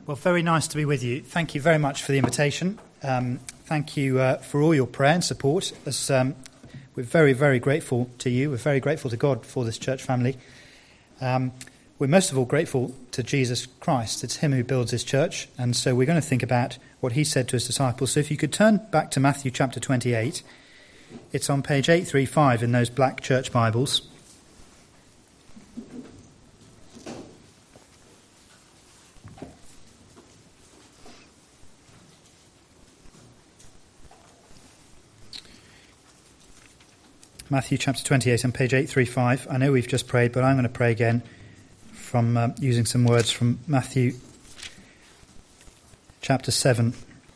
Well, very nice to be with you. Thank you very much for the invitation. Thank you for all your prayer and support. We're very, very grateful to you. We're very grateful to God for this church family. We're most of all grateful to Jesus Christ. It's him who builds his church. And so we're going to think about what he said to his disciples. So if you could turn back to Matthew chapter 28. It's on page 835 in those black church Bibles. Matthew chapter 28 on page 835. I know we've just prayed, but I'm going to pray again from using some words from Matthew chapter 7.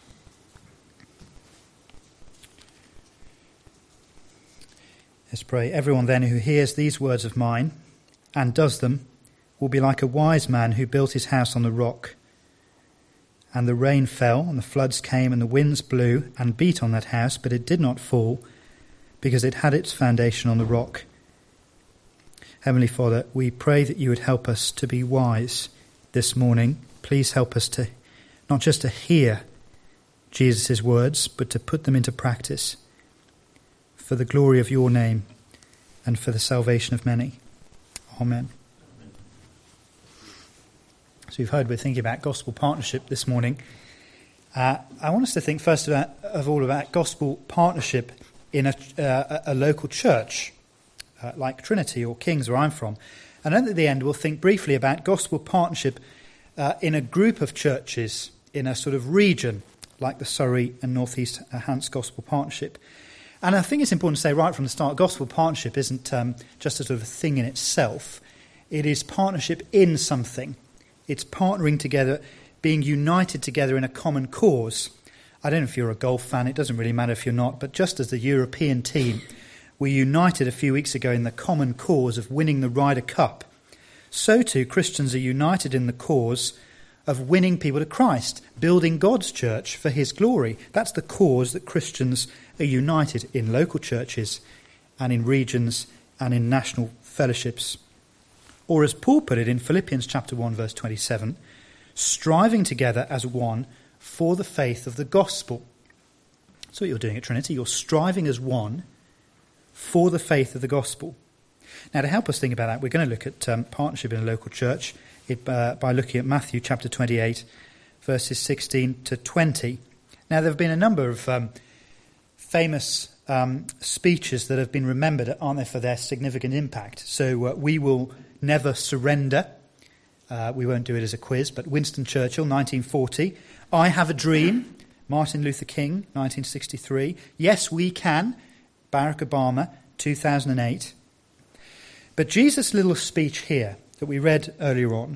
Let's pray. Everyone then who hears these words of mine and does them will be like a wise man who built his house on the rock. And the rain fell, and the floods came, and the winds blew and beat on that house, but it did not fall, because it had its foundation on the rock. Heavenly Father, we pray that you would help us to be wise this morning. Please help us to not just to hear Jesus' words, but to put them into practice for the glory of your name and for the salvation of many. Amen. So you've heard we're thinking about gospel partnership this morning. I want us to think first of all about gospel partnership in a local church, like Trinity or Kings, where I'm from. And then at the end, we'll think briefly about gospel partnership in a group of churches in a sort of region, like the Surrey and North East Hants Gospel Partnership. And I think it's important to say right from the start, gospel partnership isn't just a sort of a thing in itself. It is partnership in something. It's partnering together, being united together in a common cause. I don't know if you're a golf fan, it doesn't really matter if you're not, but just as the European team were united a few weeks ago in the common cause of winning the Ryder Cup, so too Christians are united in the cause of winning people to Christ, building God's church for his glory. That's the cause that Christians are united in local churches and in regions and in national fellowships. Or as Paul put it in Philippians chapter 1 verse 27, striving together as one for the faith of the gospel. That's what you're doing at Trinity. You're striving as one for the faith of the gospel. Now, to help us think about that, we're going to look at partnership in a local church by looking at Matthew chapter 28, verses 16 to 20. Now, there have been a number of famous speeches that have been remembered, aren't there, for their significant impact. So we will never surrender. We won't do it as a quiz, but Winston Churchill, 1940. I Have a Dream, Martin Luther King, 1963. Yes, We Can, Barack Obama, 2008. But Jesus' little speech here that we read earlier on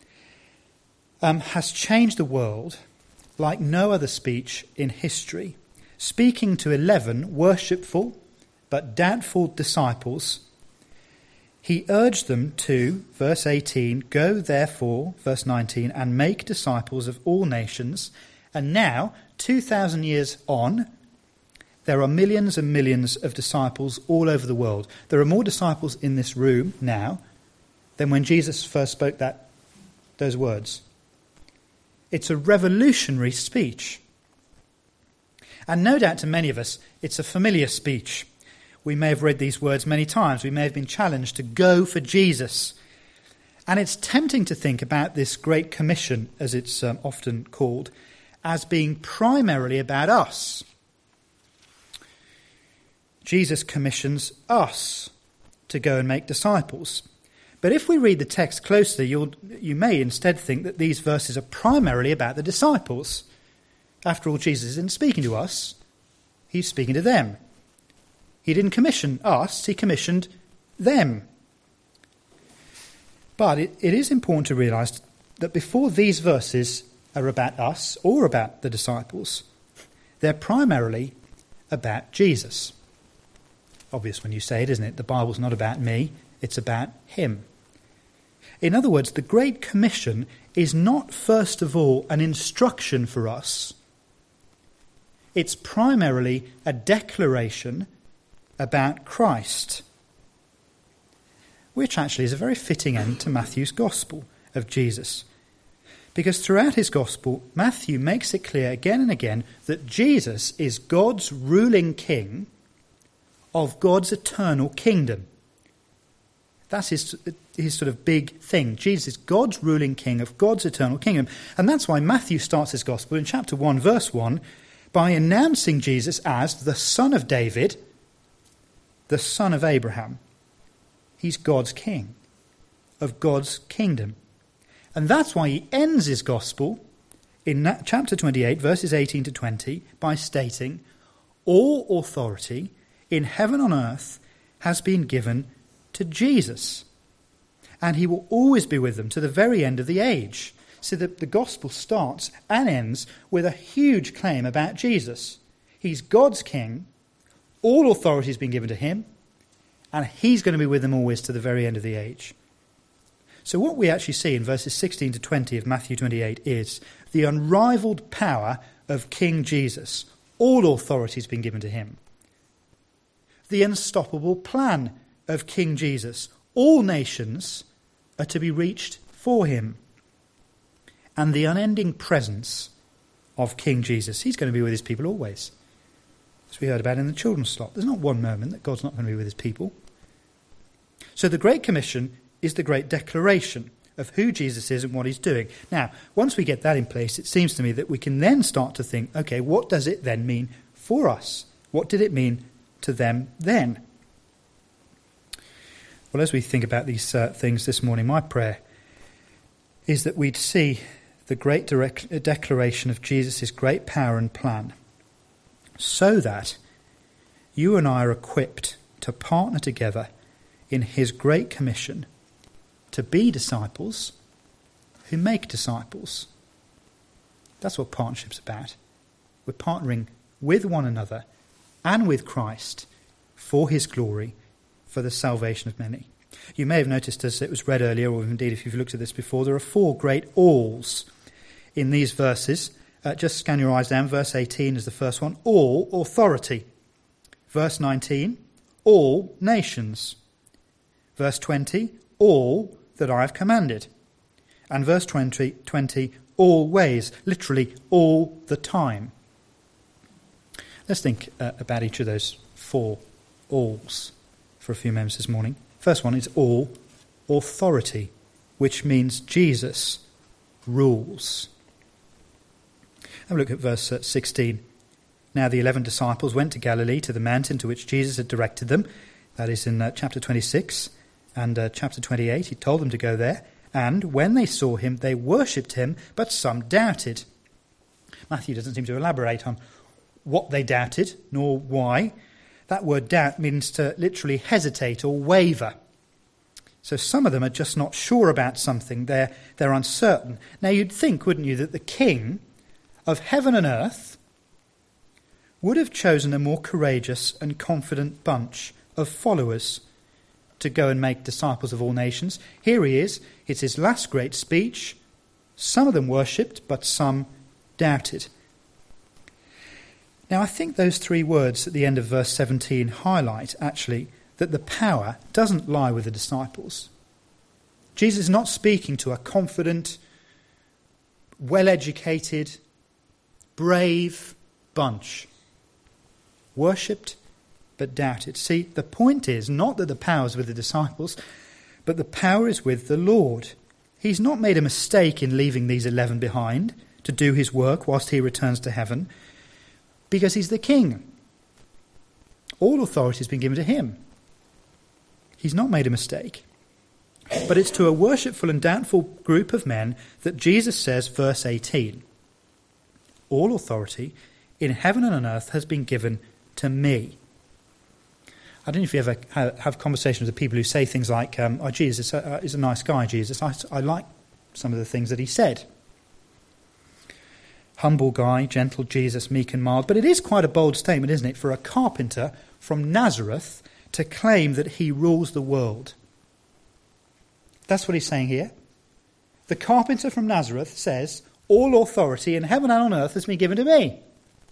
has changed the world like no other speech in history. Speaking to 11 worshipful but doubtful disciples, he urged them to, verse 18, go therefore, verse 19, and make disciples of all nations. And now, 2,000 years on, there are millions and millions of disciples all over the world. There are more disciples in this room now than when Jesus first spoke those words. It's a revolutionary speech. And no doubt to many of us, it's a familiar speech. We may have read these words many times. We may have been challenged to go for Jesus. And it's tempting to think about this Great Commission, as it's often called, as being primarily about us. Jesus commissions us to go and make disciples. But if we read the text closely, you may instead think that these verses are primarily about the disciples. After all, Jesus isn't speaking to us. He's speaking to them. He didn't commission us, he commissioned them. But it is important to realise that before these verses are about us or about the disciples, they're primarily about Jesus. Obvious when you say it, isn't it? The Bible's not about me, it's about him. In other words, the Great Commission is not first of all an instruction for us. It's primarily a declaration about Christ, which actually is a very fitting end to Matthew's Gospel of Jesus. Because throughout his gospel, Matthew makes it clear again and again that Jesus is God's ruling king of God's eternal kingdom. That's his sort of big thing. Jesus is God's ruling king of God's eternal kingdom. And that's why Matthew starts his gospel in chapter 1, verse 1, by announcing Jesus as the son of David, the son of Abraham. He's God's king of God's kingdom. And that's why he ends his gospel in chapter 28, verses 18 to 20, by stating, all authority in heaven and earth has been given to Jesus, and he will always be with them to the very end of the age. So that the gospel starts and ends with a huge claim about Jesus. He's God's king, all authority has been given to him, and he's going to be with them always to the very end of the age. So what we actually see in verses 16 to 20 of Matthew 28 is the unrivaled power of King Jesus. All authority has been given to him. The unstoppable plan of King Jesus. All nations are to be reached for him. And the unending presence of King Jesus. He's going to be with his people always. As we heard about in the children's slot. There's not one moment that God's not going to be with his people. So the Great Commission is the great declaration of who Jesus is and what he's doing. Now, once we get that in place, it seems to me that we can then start to think, okay, what does it then mean for us? What did it mean to them then? Well, as we think about these things this morning, my prayer is that we'd see the great declaration of Jesus' great power and plan, so that you and I are equipped to partner together in his great commission to be disciples who make disciples. That's what partnership's about. We're partnering with one another and with Christ for his glory, for the salvation of many. You may have noticed, as it was read earlier, or indeed if you've looked at this before, there are 4 great alls in these verses. Just scan your eyes down. Verse 18 is the first one. All authority. Verse 19, all nations. Verse 20, all that I have commanded. And verse 20, always, literally all the time. Let's think about each of those 4 alls for a few moments this morning. First one is all authority, which means Jesus rules. Have a look at verse 16. Now the 11 disciples went to Galilee, to the mountain to which Jesus had directed them. That is in chapter 26 and chapter 28. He told them to go there. And when they saw him, they worshipped him, but some doubted. Matthew doesn't seem to elaborate on what they doubted, nor why. That word doubt means to literally hesitate or waver. So some of them are just not sure about something. They're uncertain. Now you'd think, wouldn't you, that the king of heaven and earth would have chosen a more courageous and confident bunch of followers to go and make disciples of all nations. Here he is. It's his last great speech. Some of them worshipped, but some doubted. Now, I think those 3 words at the end of verse 17 highlight, actually, that the power doesn't lie with the disciples. Jesus is not speaking to a confident, well-educated, brave bunch. Worshipped, but doubted. See, the point is not that the power is with the disciples, but the power is with the Lord. He's not made a mistake in leaving these 11 behind to do his work whilst he returns to heaven, because he's the king. All authority has been given to him. He's not made a mistake. But it's to a worshipful and doubtful group of men that Jesus says, verse 18, all authority in heaven and on earth has been given to me. I don't know if you ever have conversations with people who say things like, oh, Jesus is a nice guy, Jesus. I like some of the things that he said. Humble guy, gentle Jesus, meek and mild. But it is quite a bold statement, isn't it, for a carpenter from Nazareth to claim that he rules the world. That's what he's saying here. The carpenter from Nazareth says, all authority in heaven and on earth has been given to me.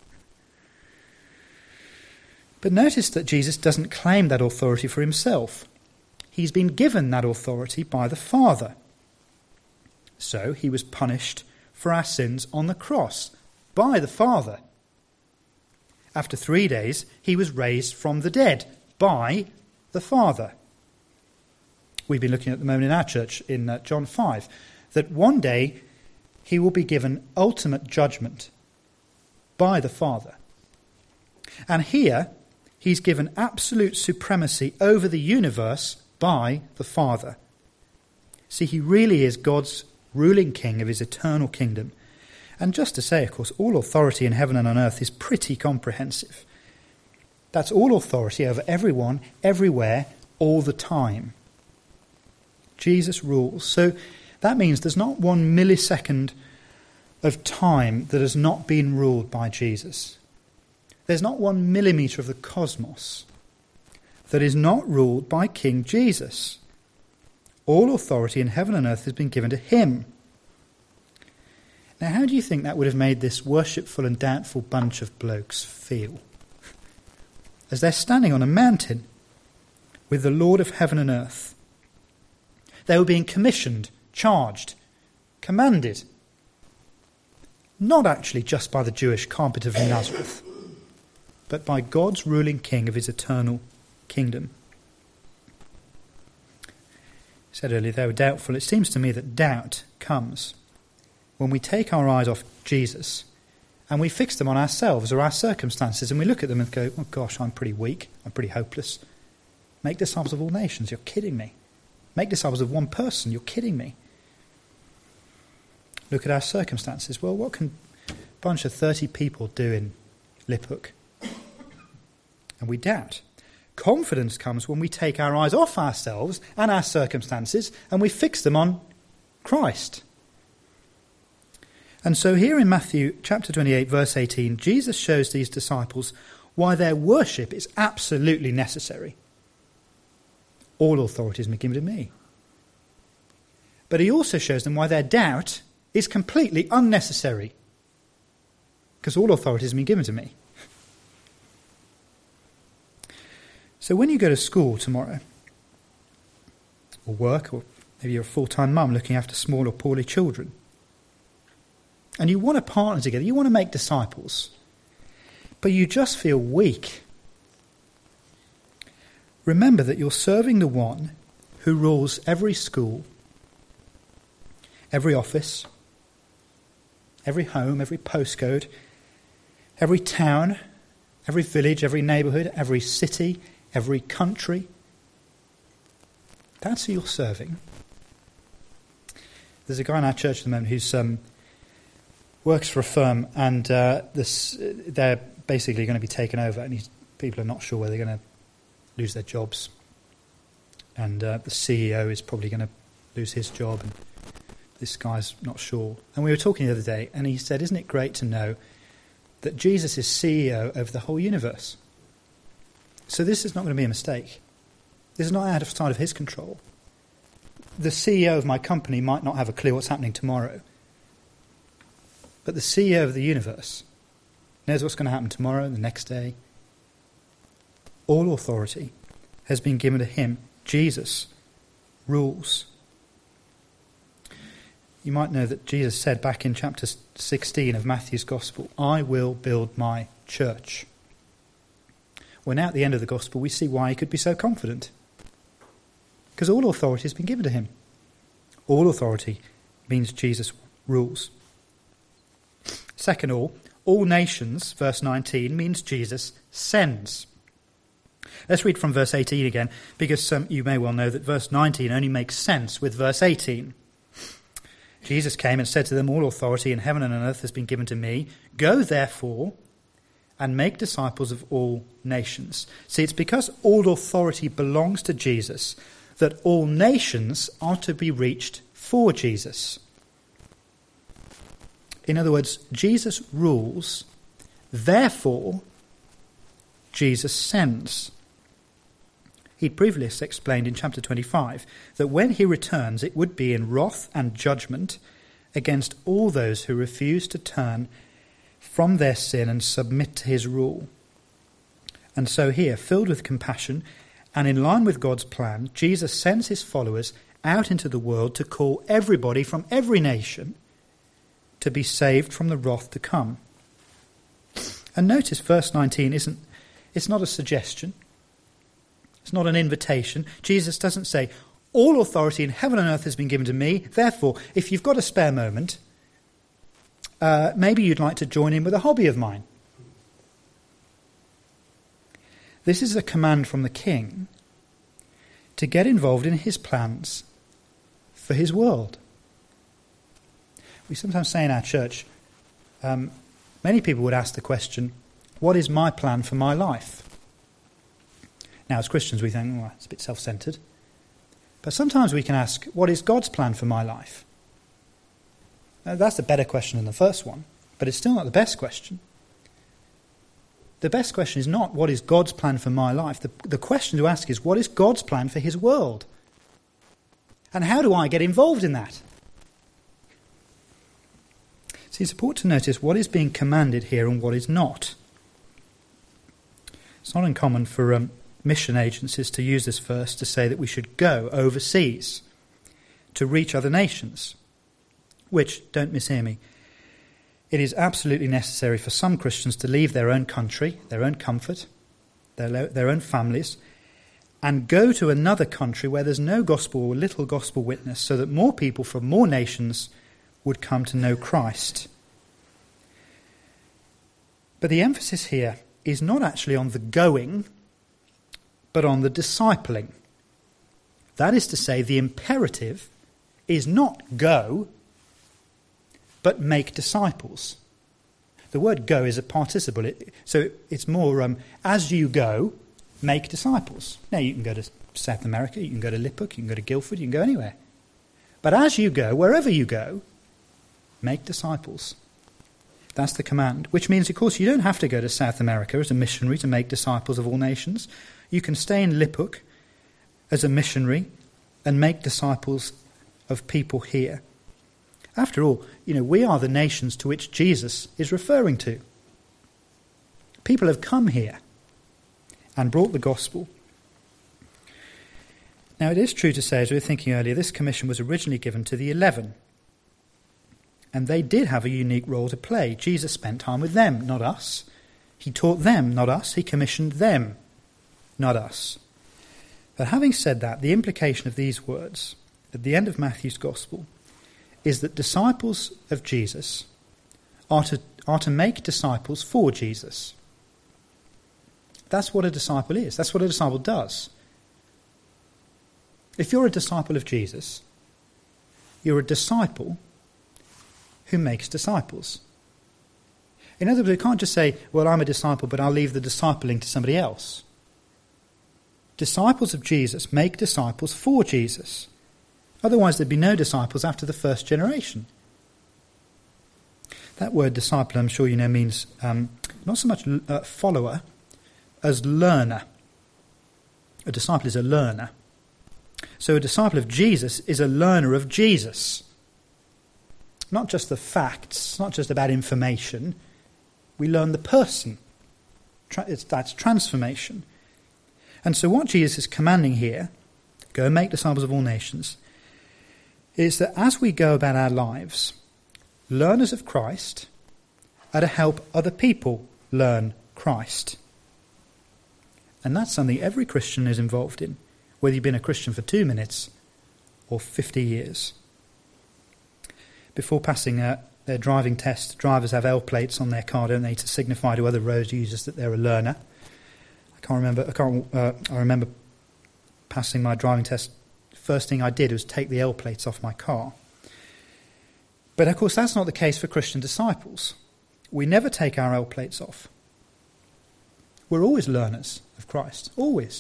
But notice that Jesus doesn't claim that authority for himself. He's been given that authority by the Father. So he was punished for our sins on the cross by the Father. After 3 days, he was raised from the dead by the Father. We've been looking at the moment in our church in John 5, that one day he will be given ultimate judgment by the Father. And here, he's given absolute supremacy over the universe by the Father. See, he really is God's ruling king of his eternal kingdom. And just to say, of course, all authority in heaven and on earth is pretty comprehensive. That's all authority over everyone, everywhere, all the time. Jesus rules. So that means there's not 1 millisecond of time that has not been ruled by Jesus. There's not 1 millimetre of the cosmos that is not ruled by King Jesus. All authority in heaven and earth has been given to him. Now, how do you think that would have made this worshipful and doubtful bunch of blokes feel? As they're standing on a mountain with the Lord of heaven and earth. They were being commissioned, charged, commanded. Not actually just by the Jewish carpenter of Nazareth, but by God's ruling king of his eternal kingdom. I said earlier they were doubtful. It seems to me that doubt comes when we take our eyes off Jesus and we fix them on ourselves or our circumstances, and we look at them and go, oh gosh, I'm pretty weak, I'm pretty hopeless. Make disciples of all nations, you're kidding me. Make disciples of one person, you're kidding me. Look at our circumstances. Well, what can a bunch of 30 people do in Liphook? And we doubt. Confidence comes when we take our eyes off ourselves and our circumstances and we fix them on Christ. And so here in Matthew chapter 28, verse 18, Jesus shows these disciples why their worship is absolutely necessary. All authority has been given to me. But he also shows them why their doubt is completely unnecessary. Because all authority has been given to me. So when you go to school tomorrow, or work, or maybe you're a full-time mum looking after small or poorly children, and you want to partner together, you want to make disciples, but you just feel weak, remember that you're serving the one who rules every school, every office, every home, every postcode, every town, every village, every neighbourhood, every city, every country. That's who you're serving. There's a guy in our church at the moment who's works for a firm, and they're basically going to be taken over, and people are not sure whether they're going to lose their jobs. And the CEO is probably going to lose his job, and this guy's not sure. And we were talking the other day, and he said, isn't it great to know that Jesus is CEO over the whole universe? So this is not going to be a mistake. This is not outside of his control. The CEO of my company might not have a clue what's happening tomorrow, but the CEO of the universe knows what's going to happen tomorrow and the next day. All authority has been given to him. Jesus rules. You might know that Jesus said back in chapter 16 of Matthew's Gospel, I will build my church. Well, now at the end of the Gospel, we see why he could be so confident. Because all authority has been given to him. All authority means Jesus rules. Second all nations, verse 19, means Jesus sends. Let's read from verse 18 again, because you may well know that verse 19 only makes sense with verse 18. Jesus came and said to them, all authority in heaven and on earth has been given to me. Go, therefore, and make disciples of all nations. See, it's because all authority belongs to Jesus that all nations are to be reached for Jesus. In other words, Jesus rules, therefore Jesus sends. He'd previously explained in chapter 25 that when he returns it would be in wrath and judgment against all those who refuse to turn from their sin and submit to his rule. And so here, filled with compassion and in line with God's plan, Jesus sends his followers out into the world to call everybody from every nation to be saved from the wrath to come. And notice verse 19 it's not a suggestion. It's not an invitation. Jesus doesn't say, all authority in heaven and earth has been given to me. Therefore, if you've got a spare moment, maybe you'd like to join in with a hobby of mine. This is a command from the King to get involved in his plans for his world. We sometimes say in our church, many people would ask the question, what is my plan for my life? Now, as Christians, we think, it's a bit self-centred. But sometimes we can ask, what is God's plan for my life? Now, that's a better question than the first one, but it's still not the best question. The best question is not, what is God's plan for my life? The question to ask is, what is God's plan for his world? And how do I get involved in that? So it's important to notice what is being commanded here and what is not. It's not uncommon for mission agencies to use this verse to say that we should go overseas to reach other nations, which, don't mishear me, it is absolutely necessary for some Christians to leave their own country, their own comfort, their own families, and go to another country where there's no gospel or little gospel witness, so that more people from more nations would come to know Christ. But the emphasis here is not actually on the going, but on the discipling. That is to say, the imperative is not go, but make disciples. The word go is a participle, so it's more as you go, make disciples. Now you can go to South America, you can go to Liphook, you can go to Guildford, you can go anywhere. But as you go, wherever you go, make disciples. That's the command, which means, of course, you don't have to go to South America as a missionary to make disciples of all nations. You can stay in Liphook as a missionary and make disciples of people here. After all, we are the nations to which Jesus is referring to. People have come here and brought the gospel. Now, it is true to say, as we were thinking earlier, this commission was originally given to the 11. And they did have a unique role to play. Jesus spent time with them, not us. He taught them, not us. He commissioned them, not us. But having said that, the implication of these words at the end of Matthew's Gospel is that disciples of Jesus are to make disciples for Jesus. That's what a disciple is. That's what a disciple does. If you're a disciple of Jesus, you're a disciple who makes disciples. In other words, we can't just say, well, I'm a disciple, but I'll leave the discipling to somebody else. Disciples of Jesus make disciples for Jesus. Otherwise, there'd be no disciples after the first generation. That word disciple, I'm sure you know, means not so much follower as learner. A disciple is a learner. So a disciple of Jesus is a learner of Jesus. Not just the facts, not just about information. We learn the person. That's transformation. And so what Jesus is commanding here, go and make disciples of all nations, is that as we go about our lives, learners of Christ are to help other people learn Christ. And that's something every Christian is involved in, whether you've been a Christian for 2 minutes or 50 years. Before passing their driving test, drivers have L plates on their car, don't they, to signify to other road users that they're a learner. I remember passing my driving test. First thing I did was take the L plates off my car. But of course that's not the case for Christian disciples. We never take our L plates off. We're always learners of Christ, always.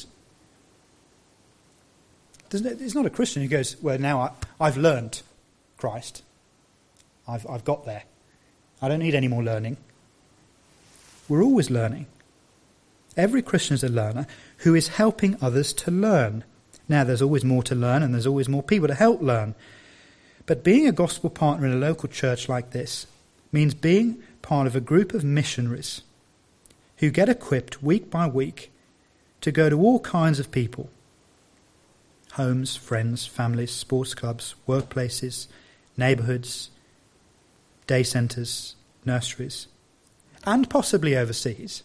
It's not a Christian who goes, well, now I've learned Christ. I've got there. I don't need any more learning. We're always learning. Every Christian is a learner who is helping others to learn. Now, there's always more to learn and there's always more people to help learn. But being a gospel partner in a local church like this means being part of a group of missionaries who get equipped week by week to go to all kinds of people. Homes, friends, families, sports clubs, workplaces, neighbourhoods, day centres, nurseries, and possibly overseas,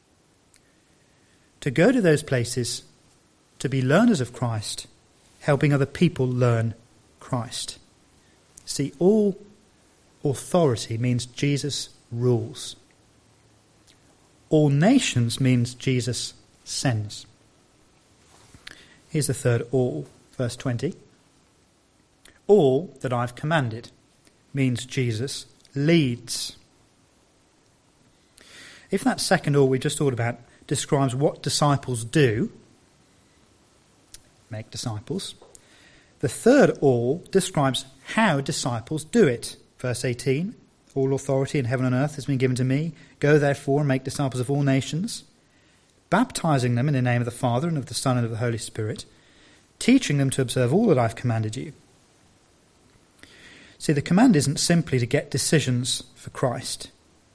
to go to those places to be learners of Christ, helping other people learn Christ. See, all authority means Jesus rules. All nations means Jesus sends. Here's the third all, verse 20. All that I've commanded means Jesus leads. If that second all we just thought about describes what disciples do, make disciples, the third all describes how disciples do it. Verse 18, all authority in heaven and earth has been given to me. Go therefore and make disciples of all nations, baptizing them in the name of the Father and of the Son and of the Holy Spirit, teaching them to observe all that I've commanded you. See, the command isn't simply to get decisions for Christ,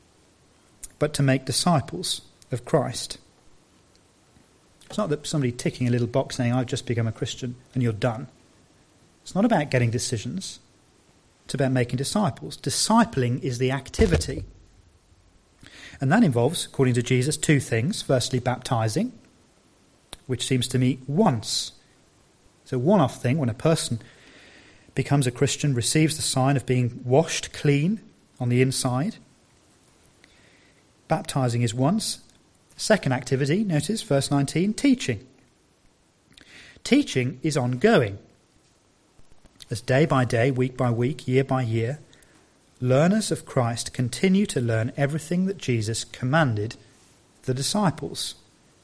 but to make disciples of Christ. It's not that somebody ticking a little box saying, I've just become a Christian, and you're done. It's not about getting decisions. It's about making disciples. Discipling is the activity. And that involves, according to Jesus, two things. Firstly, baptizing, which seems to me once. It's a one-off thing when a person becomes a Christian, receives the sign of being washed clean on the inside. Baptizing is once. Second activity, notice verse 19, teaching. Teaching is ongoing. As day by day, week by week, year by year, learners of Christ continue to learn everything that Jesus commanded the disciples.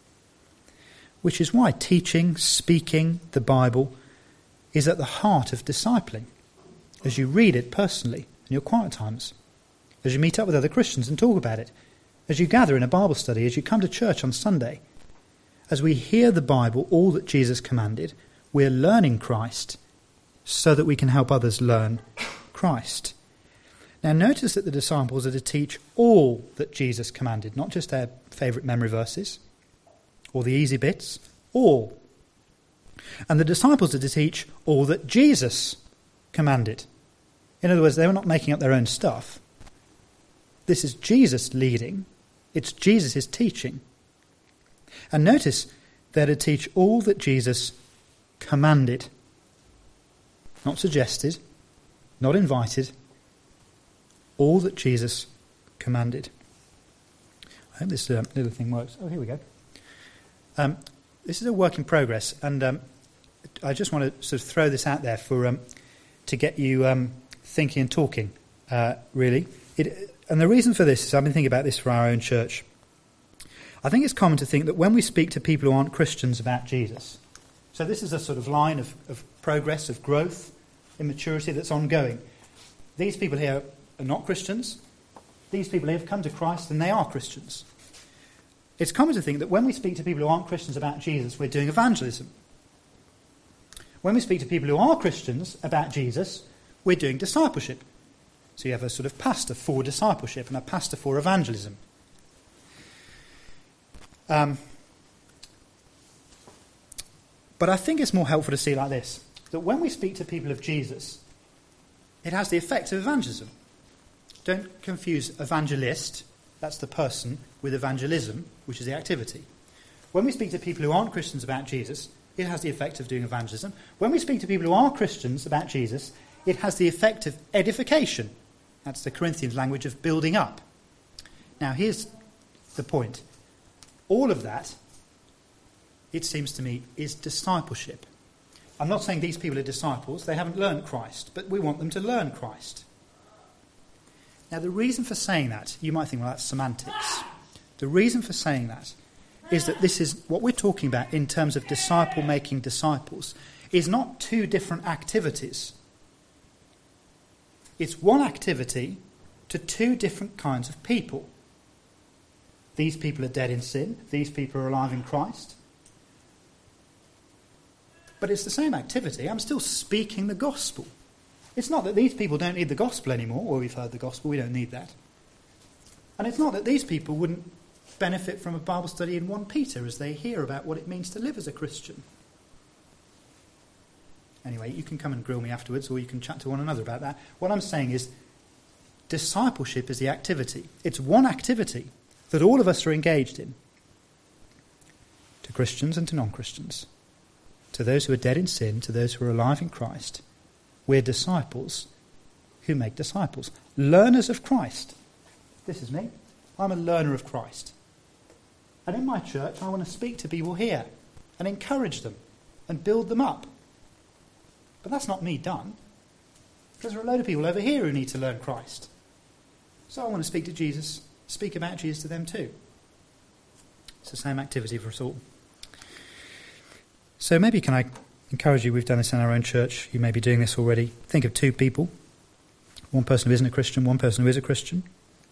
Which is why teaching, speaking the Bible is at the heart of discipling. As you read it personally in your quiet times, as you meet up with other Christians and talk about it, as you gather in a Bible study, as you come to church on Sunday, as we hear the Bible, all that Jesus commanded, we're learning Christ so that we can help others learn Christ. Now notice that the disciples are to teach all that Jesus commanded, not just their favourite memory verses or the easy bits, all. And the disciples are to teach all that Jesus commanded. In other words, they were not making up their own stuff. This is Jesus leading. It's Jesus' teaching. And notice they're to teach all that Jesus commanded. Not suggested, not invited. All that Jesus commanded. I hope this little thing works. Oh, here we go. This is a work in progress, and I just want to sort of throw this out there for to get you thinking and talking, really. And the reason for this is I've been thinking about this for our own church. I think it's common to think that when we speak to people who aren't Christians about Jesus, so this is a sort of line of progress, of growth, in maturity that's ongoing. These people here are not Christians. These people here have come to Christ and they are Christians. It's common to think that when we speak to people who aren't Christians about Jesus, we're doing evangelism. When we speak to people who are Christians about Jesus, we're doing discipleship. So you have a sort of pastor for discipleship and a pastor for evangelism. But I think it's more helpful to see it like this, that when we speak to people of Jesus, it has the effect of evangelism. Don't confuse evangelist, that's the person, with evangelism, which is the activity. When we speak to people who aren't Christians about Jesus, it has the effect of doing evangelism. When we speak to people who are Christians about Jesus, it has the effect of edification. That's the Corinthians language of building up. Now here's the point. All of that, it seems to me, is discipleship. I'm not saying these people are disciples, they haven't learned Christ, but we want them to learn Christ. Now the reason for saying that, you might think, well, that's semantics. The reason for saying that is that this is what we're talking about in terms of disciple making disciples, is not two different activities. It's one activity to two different kinds of people. These people are dead in sin, these people are alive in Christ. But it's the same activity. I'm still speaking the gospel. It's not that these people don't need the gospel anymore, or we've heard the gospel, we don't need that. And it's not that these people wouldn't benefit from a Bible study in 1 Peter as they hear about what it means to live as a Christian. Anyway, you can come and grill me afterwards, or you can chat to one another about that. What I'm saying is, Discipleship is the activity. It's one activity that all of us are engaged in. To Christians and to non-Christians. To those who are dead in sin, to those who are alive in Christ. We're disciples who make disciples. Learners of Christ. This is me. I'm a learner of Christ. And in my church, I want to speak to people here and encourage them and build them up. But that's not me done. Because there are a load of people over here who need to learn Christ. So I want to speak to Jesus, speak about Jesus to them too. It's the same activity for us all. So maybe can I encourage you, we've done this in our own church, you may be doing this already. Think of two people. One person who isn't a Christian, one person who is a Christian.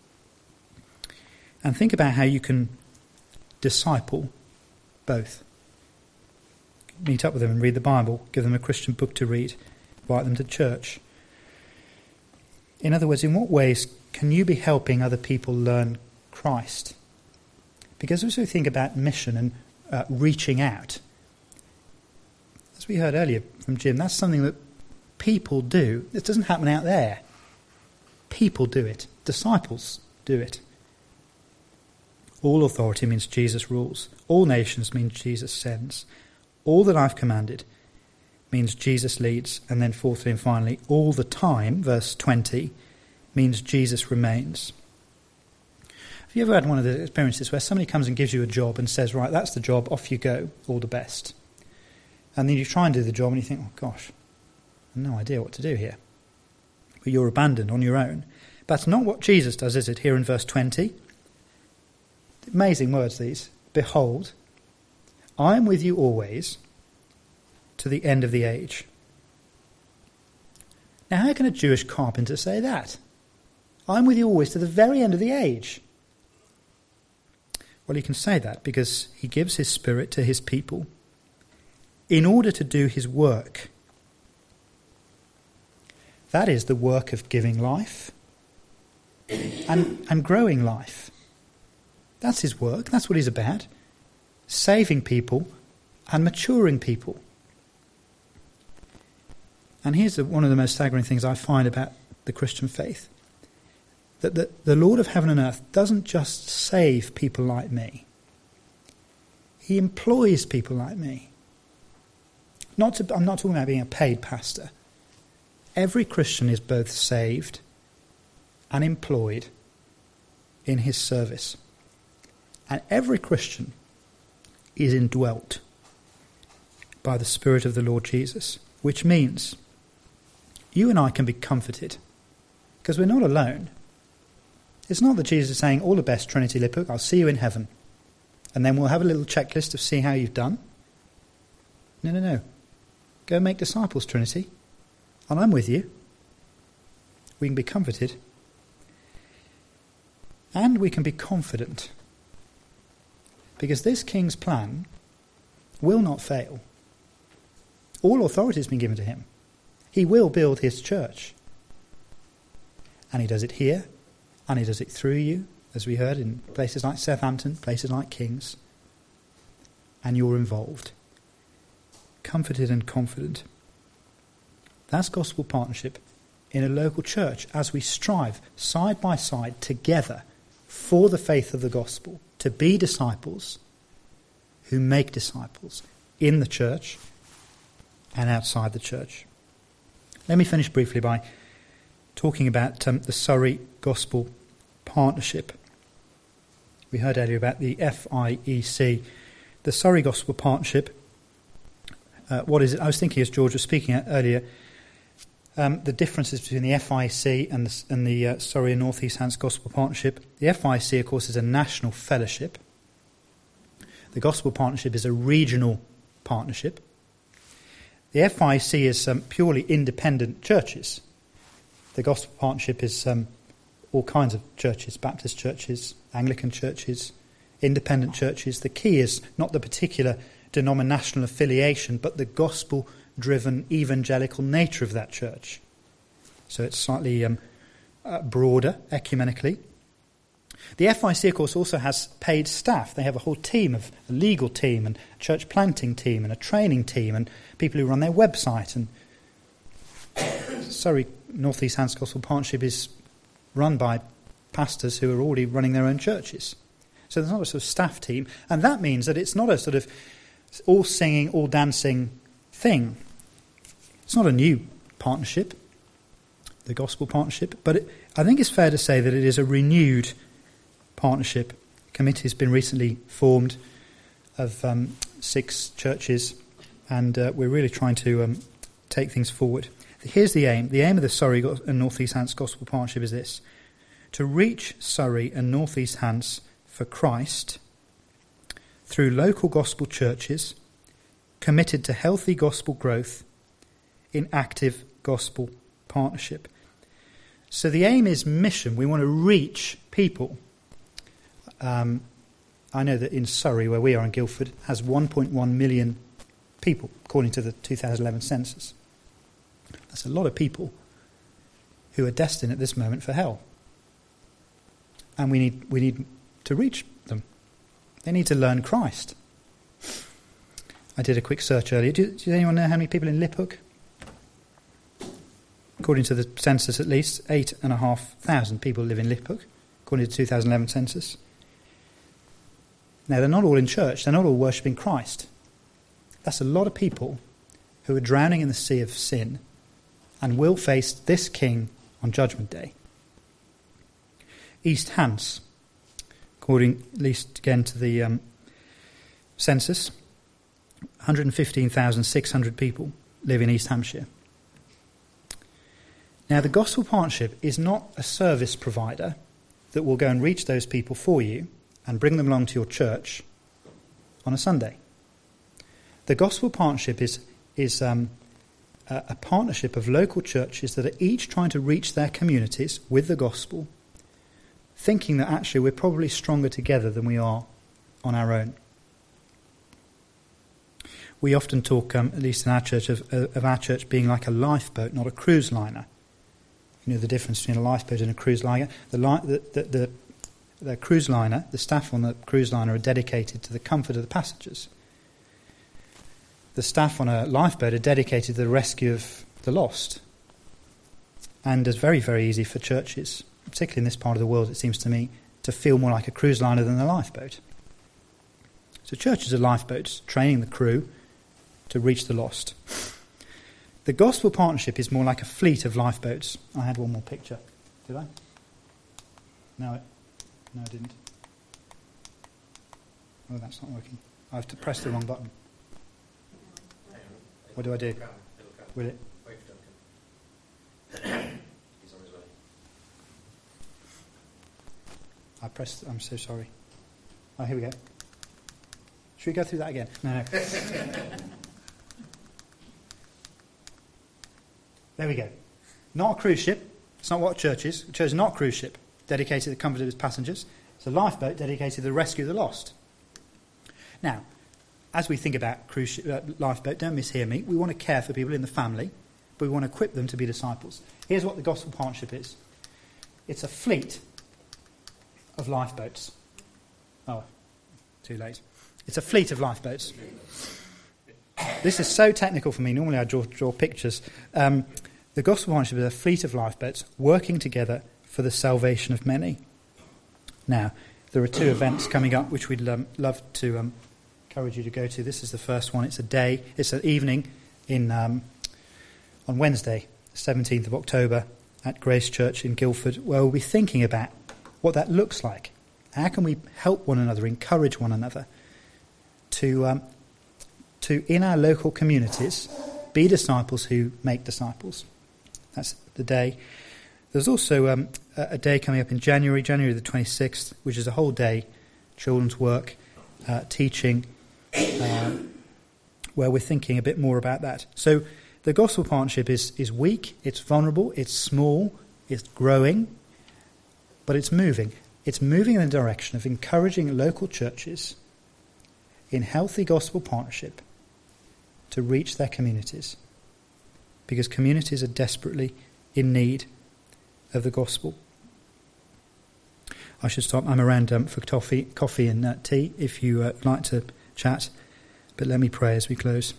And think about how you can disciple both. Meet up with them and read the Bible, give them a Christian book to read, invite them to church. In other words, in what ways can you be helping other people learn Christ? Because as we think about mission and reaching out, as we heard earlier from Jim, that's something that people do. It doesn't happen out there. People do it. Disciples do it. All authority means Jesus rules. All nations means Jesus sends. All that I've commanded means Jesus leads. And then fourthly and finally, all the time, verse 20, means Jesus remains. Have you ever had one of the experiences where somebody comes and gives you a job and says, right, that's the job, off you go, all the best. And then you try and do the job and you think, oh gosh, I've no idea what to do here. But you're abandoned on your own. That's not what Jesus does, is it? Here in verse 20. Amazing words these. Behold, I am with you always to the end of the age. Now how can a Jewish carpenter say that? I'm with you always to the very end of the age. Well, he can say that because he gives his Spirit to his people in order to do his work. That is the work of giving life and growing life. That's his work. That's what he's about. Saving people and maturing people. And here's one of the most staggering things I find about the Christian faith. That the Lord of heaven and earth doesn't just save people like me. He employs people like me. I'm not talking about being a paid pastor. Every Christian is both saved and employed in his service. And every Christian is indwelt by the Spirit of the Lord Jesus, which means you and I can be comforted because we're not alone. It's not that Jesus is saying, all the best, Trinity Liphook, I'll see you in heaven. And then we'll have a little checklist of see how you've done. No. Go make disciples, Trinity. And I'm with you. We can be comforted. And we can be confident. Because this king's plan will not fail. All authority has been given to him. He will build his church. And he does it here. And he does it through you, as we heard, in places like Southampton, places like Kings. And you're involved. Comforted and confident. That's gospel partnership in a local church as we strive side by side together for the faith of the gospel to be disciples who make disciples in the church and outside the church. Let me finish briefly by talking about the Surrey Gospel Partnership. We heard earlier about the FIEC. The Surrey Gospel Partnership, what is it? I was thinking as George was speaking earlier, the differences between the FIEC and the Surrey and North East Hants Gospel Partnership. The FIEC, of course, is a national fellowship. The Gospel Partnership is a regional partnership. The FIEC is purely independent churches. The Gospel Partnership is all kinds of churches, Baptist churches, Anglican churches, independent churches. The key is not the particular denominational affiliation, but the gospel-driven evangelical nature of that church. So it's slightly broader, ecumenically. The FIC, of course, also has paid staff. They have a whole team, a legal team, and a church planting team, and a training team, and people who run their website. And Surrey North East Hants Gospel Partnership is run by pastors who are already running their own churches. So there's not a sort of staff team. And that means that it's not a sort of all singing, all dancing thing. It's not a new partnership, the gospel partnership, but I think it's fair to say that it is a renewed partnership. A committee has been recently formed of 6 churches, and we're really trying to take things forward. Here's the aim. The aim of the Surrey and North East Hants Gospel Partnership is this: to reach Surrey and North East Hants for Christ through local gospel churches committed to healthy gospel growth in active gospel partnership. So the aim is mission. We want to reach people. I know that in Surrey, where we are in Guildford, has 1.1 million people, according to the 2011 census. That's a lot of people who are destined at this moment for hell. And we need to reach them. They need to learn Christ. I did a quick search earlier. Does anyone know how many people in Liphook? According to the census, at least 8,500 people live in Liphook, according to the 2011 census. Now, they're not all in church. They're not all worshipping Christ. That's a lot of people who are drowning in the sea of sin and will face this king on Judgment Day. East Hants, according at least again to the census, 115,600 people live in East Hampshire. Now, the Gospel Partnership is not a service provider that will go and reach those people for you and bring them along to your church on a Sunday. The Gospel Partnership is a partnership of local churches that are each trying to reach their communities with the gospel, thinking that actually we're probably stronger together than we are on our own. We often talk, at least in our church, of our church being like a lifeboat, not a cruise liner. You know the difference between a lifeboat and a cruise liner. The cruise liner, the staff on the cruise liner are dedicated to the comfort of the passengers. The staff on a lifeboat are dedicated to the rescue of the lost. And it's very, very easy for churches, particularly in this part of the world, it seems to me, to feel more like a cruise liner than a lifeboat. So churches are lifeboats, training the crew to reach the lost. The Gospel Partnership is more like a fleet of lifeboats. I had one more picture. Did I? No, I didn't. Oh, that's not working. I have to press the wrong button. What do I do? Will it? Wait for Duncan. He's on his way. I pressed. I'm so sorry. Oh, here we go. Should we go through that again? No. There we go. Not a cruise ship. It's not what a church is. A church is not a cruise ship dedicated to the comfort of its passengers. It's a lifeboat dedicated to the rescue of the lost. Now, as we think about cruise ship, lifeboat, don't mishear me. We want to care for people in the family, but we want to equip them to be disciples. Here's what the Gospel Partnership is. It's a fleet of lifeboats. Oh, too late. It's a fleet of lifeboats. This is so technical for me. Normally I draw pictures. The Gospel Partnership is a fleet of lifeboats working together for the salvation of many. Now, there are 2 events coming up which we'd love to encourage you to go to. This is the first one. It's an evening on Wednesday, the 17th of October, at Grace Church in Guildford, where we'll be thinking about what that looks like. How can we help one another, encourage one another to in our local communities, be disciples who make disciples. That's the day. There's also a day coming up in January the 26th, which is a whole day, children's work, teaching, where we're thinking a bit more about that. So the Gospel Partnership is weak, it's vulnerable, it's small, it's growing, but it's moving. It's moving in the direction of encouraging local churches in healthy gospel partnership to reach their communities, because communities are desperately in need of the gospel. I should stop. I'm around for coffee and tea if you like to chat, but let me pray as we close.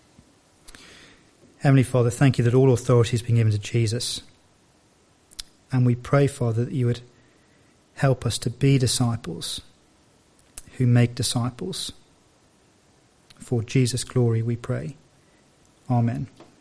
Heavenly Father, thank you that all authority has been given to Jesus, And we pray, Father, that you would help us to be disciples who make disciples. For Jesus' glory we pray. Amen.